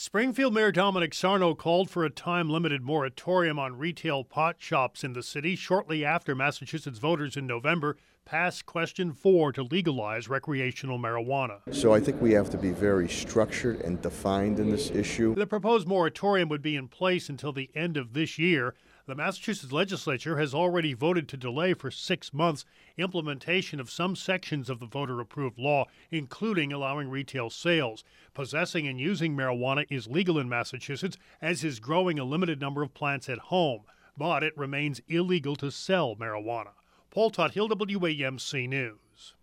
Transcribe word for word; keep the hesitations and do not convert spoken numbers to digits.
Springfield Mayor Dominic Sarno called for a time-limited moratorium on retail pot shops in the city shortly after Massachusetts voters in November passed Question four to legalize recreational marijuana. So I think we have to be very structured and defined in this issue. The proposed moratorium would be in place until the end of this year. The Massachusetts legislature has already voted to delay for six months implementation of some sections of the voter-approved law, including allowing retail sales. Possessing and using marijuana is legal in Massachusetts, as is growing a limited number of plants at home, but it remains illegal to sell marijuana. Paul Tuthill, W A M C News.